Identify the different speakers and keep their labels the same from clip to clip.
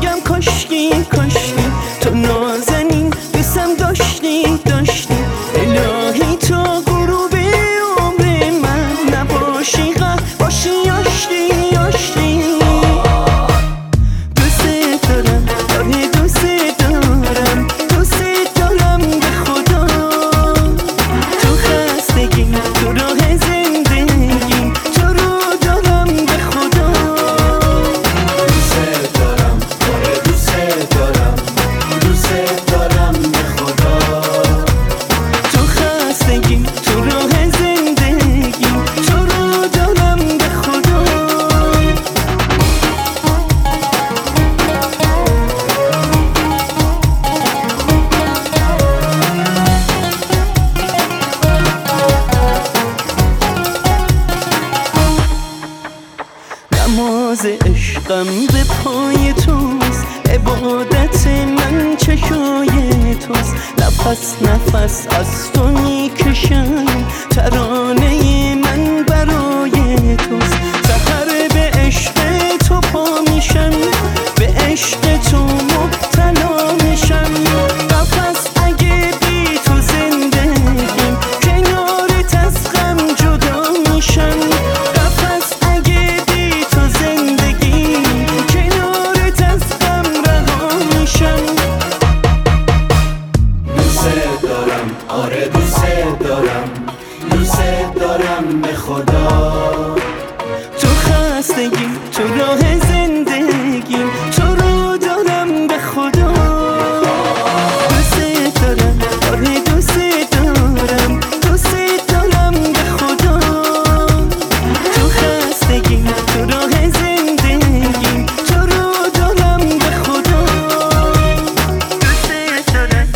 Speaker 1: میگم کاشکی کاشکی تو نازنین دوستم داشتی الهی تا غروب عمر من نباشی غم باشی آشتی دوست دارم دوست دارم به خدا تو خستگی تو راه زندگی تو رو دارم به خدا
Speaker 2: دوست دارم به خدا
Speaker 1: تو خستگی تو راه زندگی تو رو دارم به خدا نماز عشقم به پای توست عبادت من چشای توست نفس از تو میکشم ترانه من برای توست سحر به عشق تو پا میشم به عشق تو مبتلا میشم نفس اگه بی تو زندگیم کنارت از غم جدا میشم نفس اگه بی تو زندگیم کنارت از غم رها میشم
Speaker 2: دوست دارم آره دوست دارم به خدا
Speaker 1: تو خستگی تو راه زندگی تو رو دارم به خدا دوست دارم آره دوست دارم به خدا تو خستگی تو راه زندگی تو رو دارم به خدا دوست دارم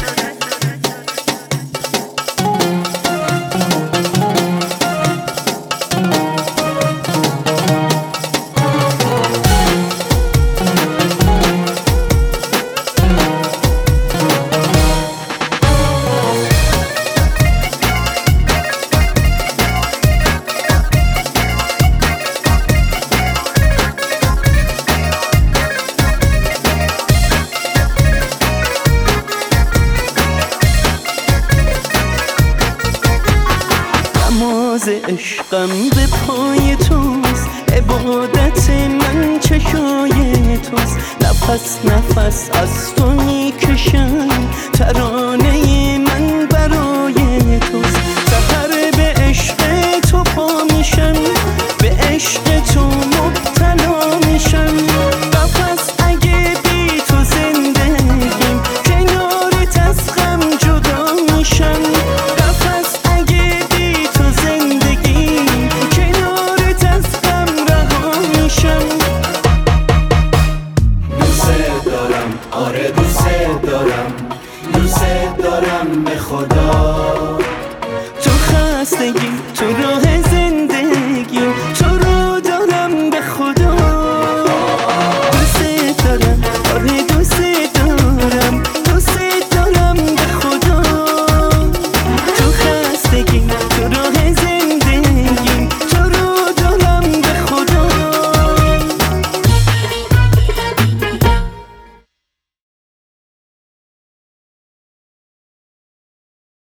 Speaker 1: نماز عشقم به پای توست عبادت من چشای توست نفس از تو میکشم ترانه من برای توست سحر به عشق تو پا میشم به عشق تو مبتلا میشم نفس اگه بی تو زندگیم کنارت از غم جدا میشم نفس اگه بی تو زندگیم کنارت از غم رها میشم
Speaker 2: دوست دارم آره دوست دارم به خدا
Speaker 1: تو خستگی تو راه